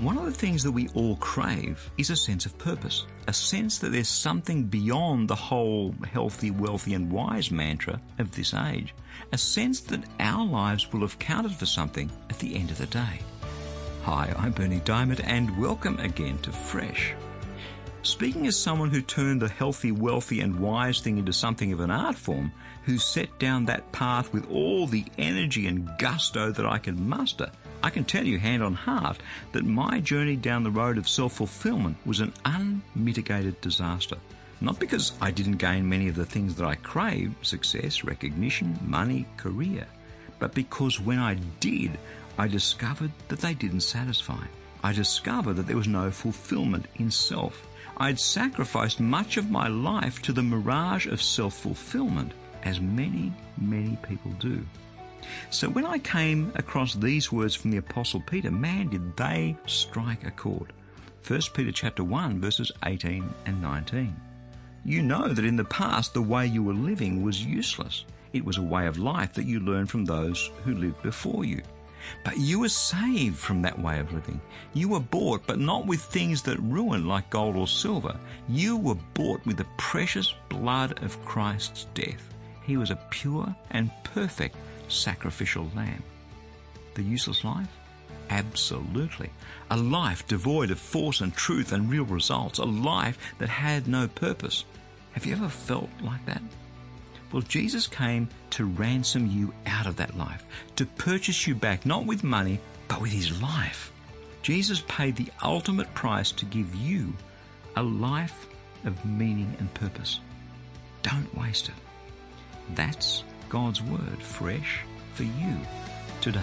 One of the things that we all crave is a sense of purpose, a sense that there's something beyond the whole healthy, wealthy and wise mantra of this age, a sense that our lives will have counted for something at the end of the day. Hi, I'm Berni Dymet and welcome again to Fresh. Speaking as someone who turned the healthy, wealthy and wise thing into something of an art form, who set down that path with all the energy and gusto that I could muster, I can tell you hand on heart that my journey down the road of self-fulfillment was an unmitigated disaster. Not because I didn't gain many of the things that I craved, success, recognition, money, career, but because when I did, I discovered that they didn't satisfy. I discovered that there was no fulfillment in self. I'd sacrificed much of my life to the mirage of self-fulfillment, as many, many people do. So when I came across these words from the Apostle Peter, man, did they strike a chord. 1 Peter chapter 1, verses 18 and 19. You know that in the past the way you were living was useless. It was a way of life that you learned from those who lived before you. But you were saved from that way of living. You were bought, but not with things that ruin like gold or silver. You were bought with the precious blood of Christ's death. He was a pure and perfect sacrificial lamb. The useless life? Absolutely. A life devoid of force and truth and real results. A life that had no purpose. Have you ever felt like that? Well, Jesus came to ransom you out of that life, to purchase you back, not with money, but with his life. Jesus paid the ultimate price to give you a life of meaning and purpose. Don't waste it. That's God's word, fresh for you today.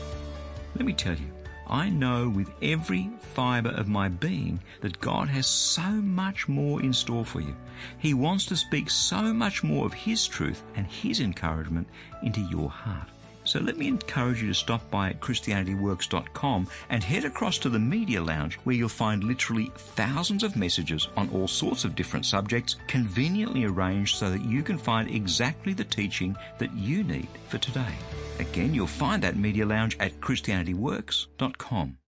Let me tell you, I know with every fibre of my being that God has so much more in store for you. He wants to speak so much more of his truth and his encouragement into your heart. So let me encourage you to stop by at ChristianityWorks.com and head across to the Media Lounge, where you'll find literally thousands of messages on all sorts of different subjects, conveniently arranged so that you can find exactly the teaching that you need for today. Again, you'll find that Media Lounge at ChristianityWorks.com.